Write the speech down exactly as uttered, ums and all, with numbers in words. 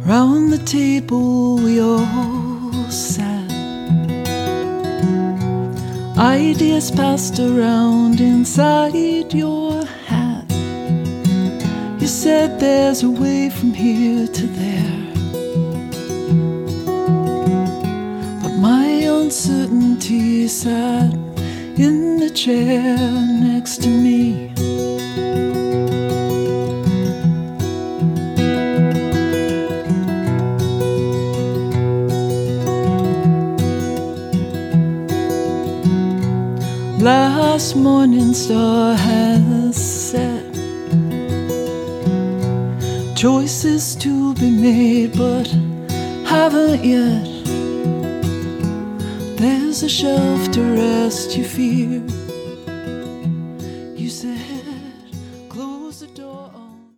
Round the table we all sat. Ideas passed around inside your hat. You said there's a way from here to there, but my uncertainty sat in the chair next to me. Last morning star has set. Choices to be made but haven't yet. There's a shelf to rest your fear.